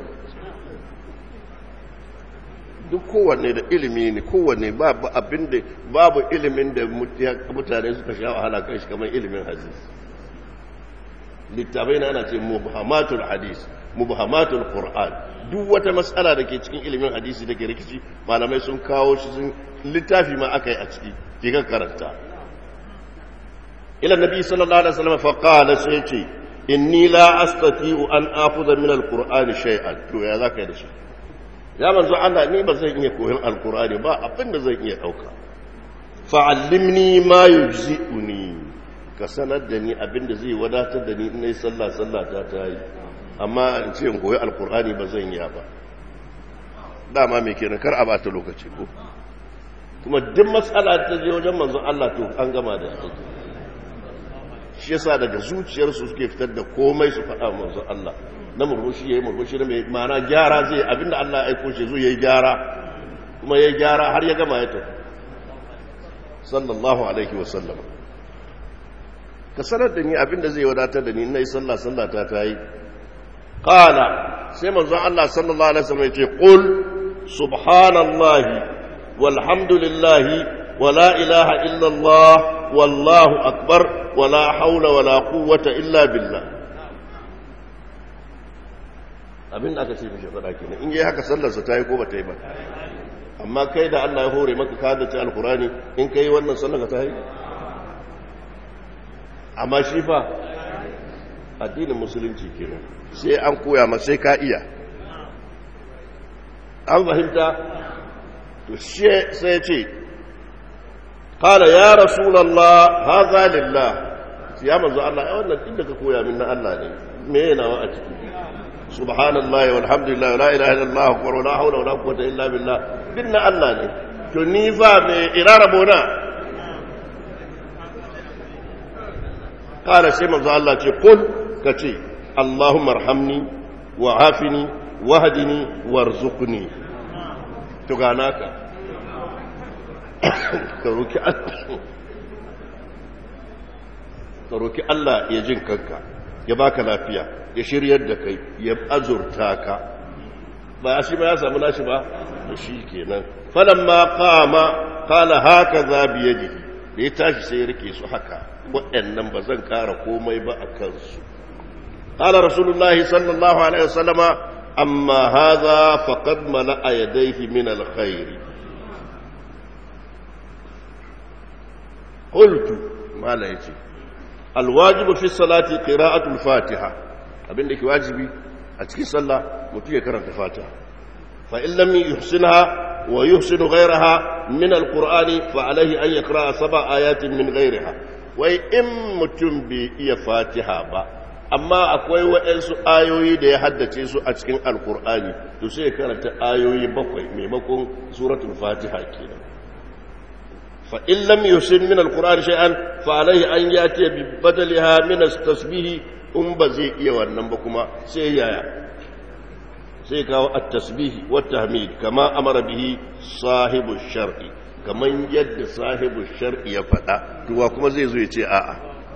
duk kowanne da ilimi ne kowanne babu ilimin da mutane suka sha wahala kai shi kamar ilimin hadisi littafai na ana ce mubhamatul hadis mubhamatul qur'an duk wata matsala da ke cikin ilimin hadisi da ke rikici malamai sun kawo shi sun littafi ma aka yi a ciki ke kan karanta ila nabi sallallahu alaihi wasallam fa qala sai ce inni la astati'u an akhudha min alqur'ani shay'an to ya zaka yi da shi ya manzo Allah ni ba zan iya koyon alkur'ani ba abinda zan iya dauka fa'allimni ma yujzi'uni ka sanar da ni abinda zai wadatar da ni in nayi sallah ta yi amma in ce in koyi alkur'ani ba zan iya ba dama me kenan kar a bata lokaci ko kuma duk matsala ta je wajen manzo Allah to an gama da ita shi yasa daga zuciyarsu suke fitar da komai su faɗa manzo Allah na murmushi ya yi murmushi na mai mana gyara zai abinda Allah ya aiko shi zo ya yi gyara kuma ya yi gyara har ya gama ya tafi sallallahu alaihi wasallam ka sanar da ni abinda zai wadatar da ni na yi sallah ta yi qala sai manzon Allah sallallahu alaihi wasallam ya ce qul subhanallahi walhamdulillahi wala ilaha illallah wallahu akbar wala haula wala quwwata illa billah abin da aka ce mishi faɗa kenan in yi haka sallarsa ta yi ko ba ta yi ba amma kai da Allah ya hore maka ka da ta alkurani in ka yi wannan sallar ta yi amma shi fa addinin musulunci kenan sai an koya ma sai ka iya an fahimta to sai ya ce qala ya rasulullah hadha lillah ya manzo Allah ai wannan inda ka koya min na Allah ne me yana wa a ciki subhanallahi walhamdulillah la ilaha illallah wa la hawla wala quwwata illa billah dinna Allah ne to ni fa me irara bona qala sai manzo Allah ce qul kace allahumma arhamni wa afini wahdini warzuqni to ganaka ka roki Allah ya jin kanka ya baka lafiya ya shiryar da kai ya azurta ka ba shi ba ya samu nashi ba da shi kenan falamma qama qala hakaza bi yadihi da ya tashi sai ya rike su haka waɗannan ba zan kara komai ba a kansu qala rasulullahi sallallahu alaihi wasallama amma hadha faqad mala'a yadayhi min alkhair qultu mala yace alwajibu fi salati qira'atul fatiha abinda ke wajibi a cikin sallah mutum ya karanta fatiha fa in lam yuhsinha wa yuhsinu ghayraha min alqur'ani fa alayhi an yaqra'a sab'a ayatin min ghayriha wai in mutum bai iya fatiha ba amma akwai waɗansu ayoyi da ya haddace su a cikin alqur'ani to sai ya karanta ayoyi 7 maimakon suratul fatiha kenan fa in lam yuhsin min alqur'ani shay'an fa alayhi an yati bi badaliha min at-tasbih in ba zai iya wannan ba kuma sai yaya sai kawo at-tasbih wa tahmid kama amara bihi sahibu shar'i kaman yadda sahibu shar'i ya faɗa to kuma zai zo ya ce a'a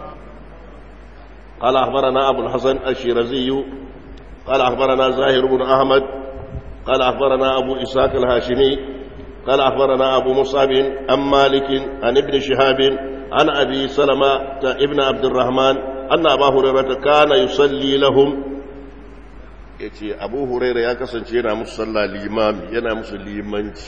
قال أخبرنا أبو الحسن الشيرازي قال أخبرنا زاهر بن أحمد قال أخبرنا أبو إسحاق الهاشمي قال أخبرنا أبو مصعب عن مالك عن ابن شهاب عن أبي سلمة ابن عبد الرحمن أن أبا هريرة كان يصلي لهم yace Abu Huraira ya kasance yana musu sallah limami yana musu limanci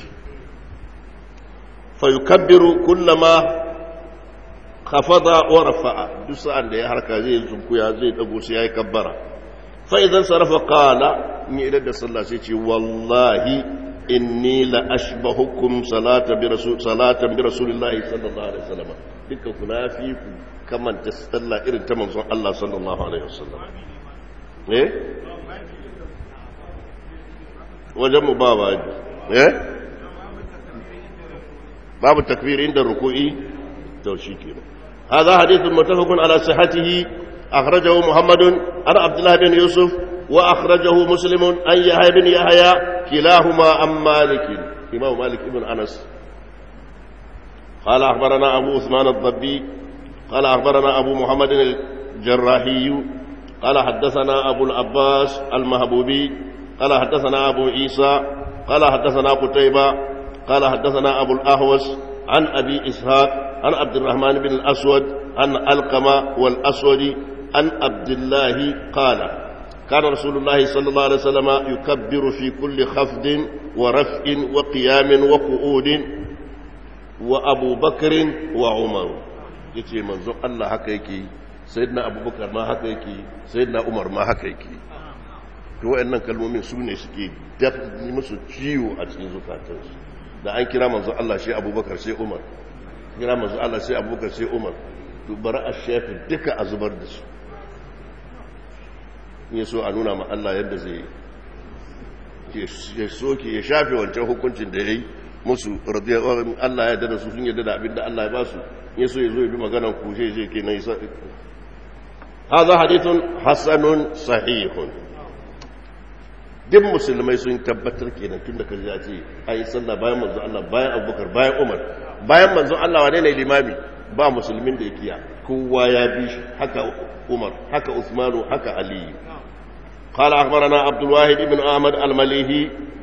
fa yukabbiru kullama khafada wa rafa'a duk sa'an da ya harka zai zunkuya zai dago sai yayi kabbara fa idan sarafa qala ni idan da sallah sai ce wallahi inni la ashbahukum salatan bi rasulillahi sallallahu alaihi wasallam dukkan ku na fi ku kamanta sallah irin ta manzon Allah sallallahu alaihi wasallam wajen mu ba babu takbir inda ruku'i to shikenan هذا حديث متفق على صحته أخرجه محمد عن عبد الله بن يوسف وأخرجه مسلم عن يحيى بن يحيى كلاهما عن مالك إمام مالك بن أنس قال أخبرنا أبو عثمان الضبي قال أخبرنا أبو محمد الجراحي قال حدثنا أبو العباس المهبوبي قال حدثنا أبو عيسى قال حدثنا قتيبة قال حدثنا أبو الأهوس عن أبي إسحاق عن عبد الرحمن بن الأسود عن القمة والأسود عن عبد الله قال كان رسول الله صلى الله عليه وسلم يكبر في كل خفض ورفع وقيام وقعود وأبو بكر وعمر يتي منزو الله حكيكي سيدنا أبو بكر ما حكيكي سيدنا عمر ما حكيكي to wayannan kalmomin su ne suke dafi musu ciwo a cikin zukatansu da an kira manzo Allah shi Abubakar sai Umar kira manzo Allah sai Abubakar sai Umar to bari a shafi duka a zubar da su ya so a nuna ma Allah yadda zai ya soke ya shafe wancan hukuncin da ya yi musu radiyallahu Allah ya dada su sun yadda da abinda Allah ya ba su ya so ya zo ya bi maganar kushe shi ke nan isa hadha hadithun hasanun sahihun duk musulmai sun tabbatar kenan tun da kaji ya ce ayi sallah bayan manzo Allah bayan Abubakar bayan Umar bayan manzo Allah wane ne limami ba musulmin da ya kiya kowa ya bi shi haka Umar haka Uthmanu haka Ali قال أخبرنا عبد الواحد بن أحمد المليهي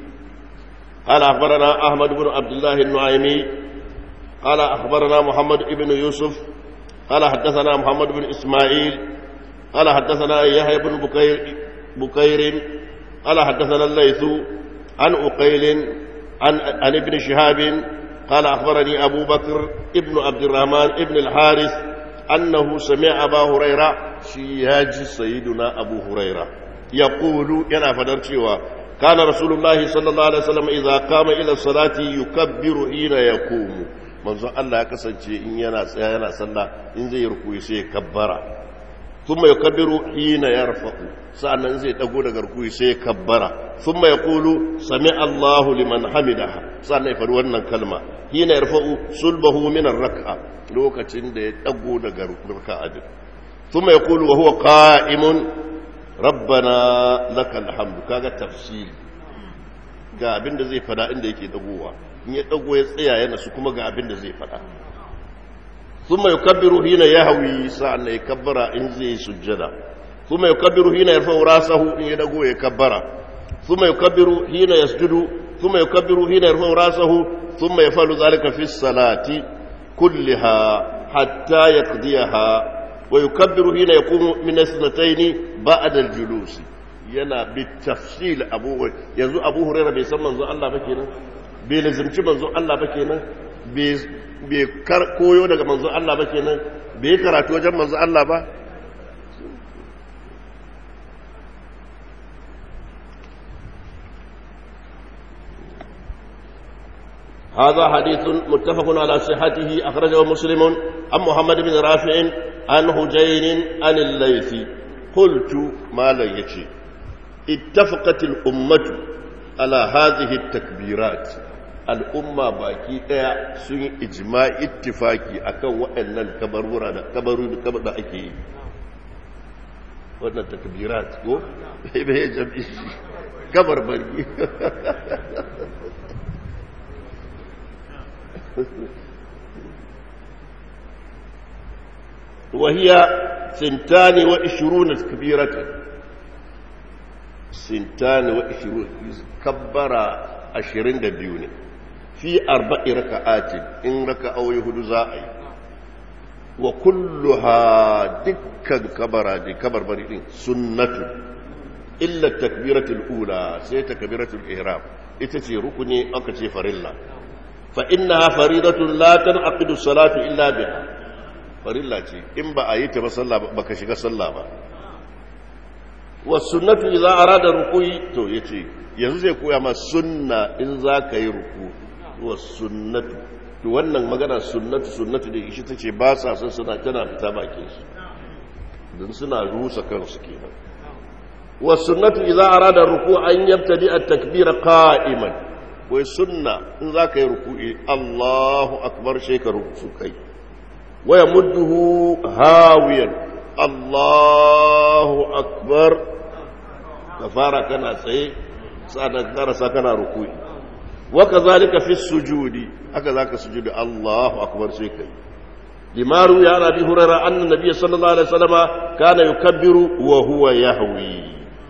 قال أخبرنا أحمد بن عبد الله النعيمي قال أخبرنا محمد بن يوسف قال حدثنا محمد بن إسماعيل قال حدثنا يحيى بن بكير قال حدثنا الليث عن أقيل عن ابن شهاب قال أخبرني أبو بكر ابن عبد الرحمن ابن الحارث أنه سمع أبا هريرة شياج سيدنا أبو هريرة يقول ينا فدرشوا كان رسول الله صلى الله عليه وسلم إذا قام إلى الصلاة يكبر حين يقوم منذ الله يكسنشي إن ينا صلى إن زي ركوي سي كبر ثم يكبر حين يرفع سألنا زي تقول ركوي سي كبر ثم يقول سمع الله لمن حمدها سألنا يفرون كلمة حين يرفع صلبه من الركعة لوكتين دي تقول ركعة ثم يقول وهو قائم ربنا لك الحمد kaga tafsiri ga abin da zai fada inda yake dagowa in ya dago ya tsaya yana su kuma ga abin da zai fada thumma yukabbiru hina yahwi sa'an ya kabbara in zai sujjada thumma yukabbiru hina yarfa'u rasahu in ya dago ya kabbara thumma yukabbiru hina yasjudu thumma yukabbiru hina yarfa'u rasahu thumma yafalu dhalika fi salati kullaha hatta yaqdiyaha ويكبر هنا يقوم من السنتين بعد الجلوس yana bitafsil yanzu Abu Hurairah bai san manzo Allah ba kenan bai lazimci manzo Allah ba kenan bai koyo daga manzo Allah ba kenan bai karatu wajen manzo Allah ba هذا حديث متفق على صحته أخرجه مسلم عن محمد بن رافع عن هجين عن الليث قلت ما لا يجي اتفقت الأمة على هذه التكبيرات الأمة باكي سن إجماع اتفاقي أكون وأن الكبرورة كبر أكي وأن التكبيرات كبر بري وهي 22 كبيرة 22 كبر 22 في 4 ركعات إن ركعوا يهد زائي وكلها دكا كبر بريدين سنة illa takbiratul ula sai takbiratul ihram ita ce rukuni aka ce farilla fa innaha faridatun la tanqidu salatu illa biha farilla ce in ba a yi ta ba sallah baka shiga sallah ba was sunnatu idza arada ruku'i to yace yanzu zai koya ma sunna in za ka yi ruku was sunnatu to wannan magana sunnatu da shi tace ba sa son suna tana fita bakin su dan suna rusa kansu kenan was sunnatu idza arada ruku' an yabtadi at-takbir qa'iman wai sunna in za ka yi ruku'i Allahu akbar shekaru su kai wa yamudduhu hawiyan Allahu akbar ka fara kana tsaye sa'an karasa kana ruku'i wa kazalika fi sujudi haka zaka sujudi Allahu akbar sai kai limaru ya nabi hurara anna nabiy sallallahu alaihi wasallama kana yukabbiru wa huwa yahwi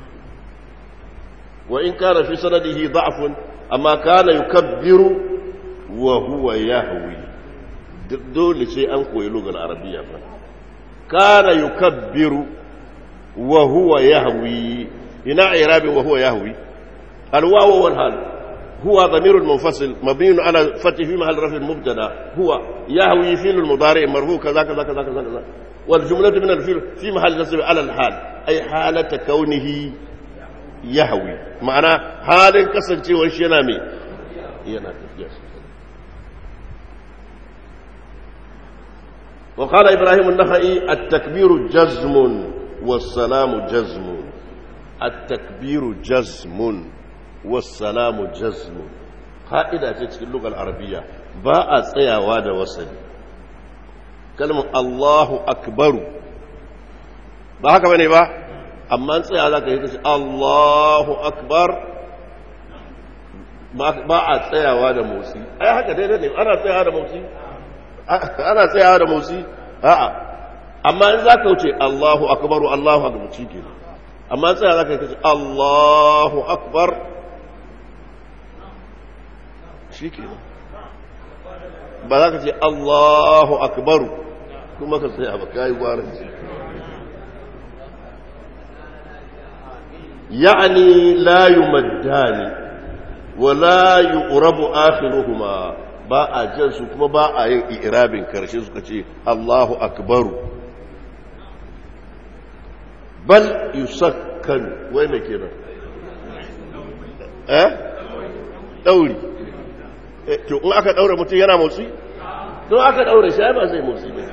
wa in kana fi sanadihi da'fun amma kana yukabbiru wa huwa yahwi dole sai an koyi lugar arabiya fa kana yukabbiru wa huwa yahwi ina irabi wa huwa yahwi الواو والهال هو ضمير منفصل مبني على فتح في محل رفع المبتدا هو يهوي فعل المضارع مرفوع كذا كذا كذا كذا والجملة من الفعل في محل نصب على الحال أي حالة كونه يهوي معنى حال كسنتي والشنامي وقال إبراهيم النخعي التكبير جزم والسلام جزم التكبير جزم والسلام جزم قاعدة في اللغة العربية باء تسياوا da wasali kalmar Allahu akbar ba haka bane ba amma an tsaya zaka yi kace Allahu akbar ba a tsayawa da motsi ai haka daidai ne ana tsayawa da motsi a'a amma in zaka wuce Allahu akbar Allahu akbar kenan amma tsaya zaka yi kace Allahu akbar shikenan ba za ka ce Allahu akbaru kuma ka sai abu kai gwaranci yani la yumaddani wa la yuqrabu akhiruhuma ba a jan su kuma ba a yin i'rabin karshe suka ce Allahu akbaru bal yusakkan wai me kenan dauri to in aka daure mutum yana motsi to aka daure shi ba zai motsi ne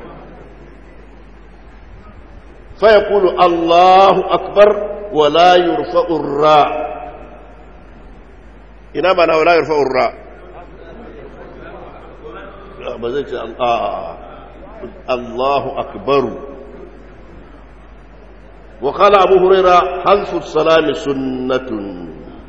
fa yaqulu Allahu akbar wa la yurfa'u ar-ra ina ba na la yurfa'u ar-ra ba zai ce Allahu akbar wa qala Abu Hurairah hadfu as-salami sunnatun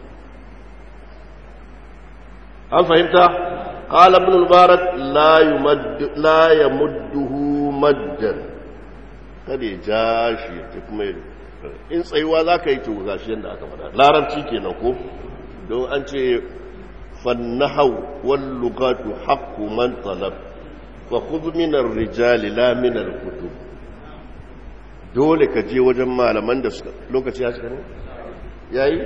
هل فهمت؟ قال ابن المبارك لا يمده مدا kada ja shi ta kuma in tsayuwa za ka yi to gashi yadda aka faɗa larabci kenan ko don an ce fannahau wal lugatu haqqu man talab fa khudh min ar-rijal la min al-kutub dole ka je wajen malaman da suka lokaci ya shiga ne yayi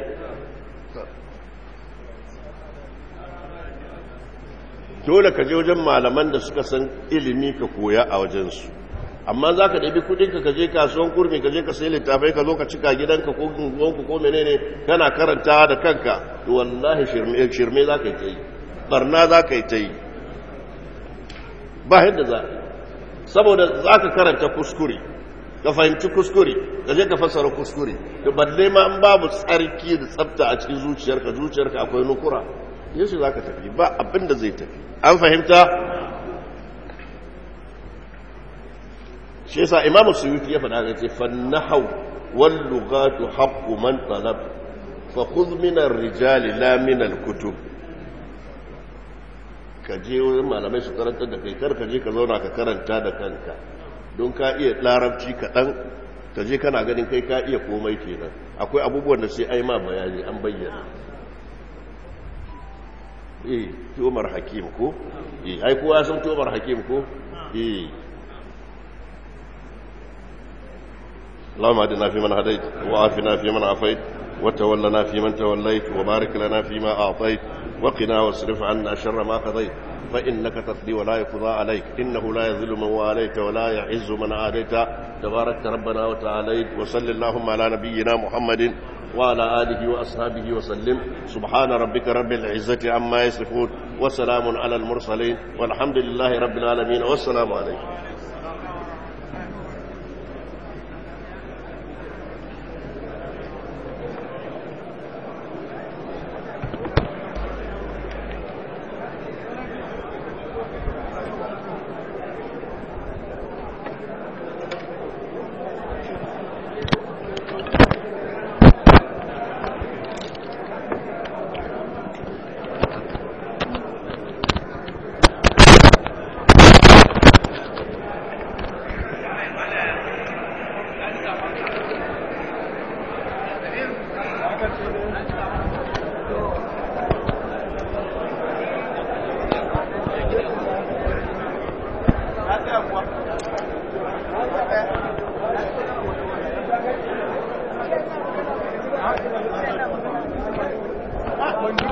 dole ka je wajen malaman da suka san ilimi ka koya a wajensu amma za ka ɗabi kudinka ka je kasuwan kurmi ka je ka sayi littafai ka zo ka cika gidanka ko gungunku ko menene kana karanta da kanka to wallahi shirme za ka yi ta yi barna za ka yi ta yi ba yadda za saboda za ka karanta kuskure ka fahimci kuskure ka je ka fassara kuskure to balle ma an babu tsarki da tsafta a cikin zuciyarka akwai nukura yaushe za ka tafi ba abin da zai tafi an fahimta shi yasa imamu suyuti ya faɗa ga ce fannahu wal lughatu haqqu man talab fa khudh min ar-rijali la min al-kutub ka je wurin malamai su karanta da kai kar ka je ka zauna ka karanta da kanka don ka iya larabci kaɗan ka je kana ganin kai ka iya komai kenan akwai abubuwan da sai ai ma bayani an bayyana Umar Hakim ko ai kowa san Umar Hakim ko اللهم اهدنا فيمن هديت وعافنا فيمن عافيت وتولنا فيمن توليت وبارك لنا فيما أعطيت وقنا واصرف عنا شر ما قضيت فإنك تقضي ولا يقضى عليك إنه لا يذل من واليت ولا يعز من عاديت تبارك ربنا وتعاليت وصل اللهم على نبينا محمد وعلى آله وأصحابه وسلم سبحان ربك رب العزة عما يصفون وسلام على المرسلين والحمد لله رب العالمين والسلام عليكم.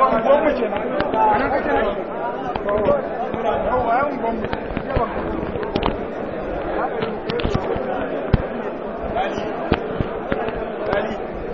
Ana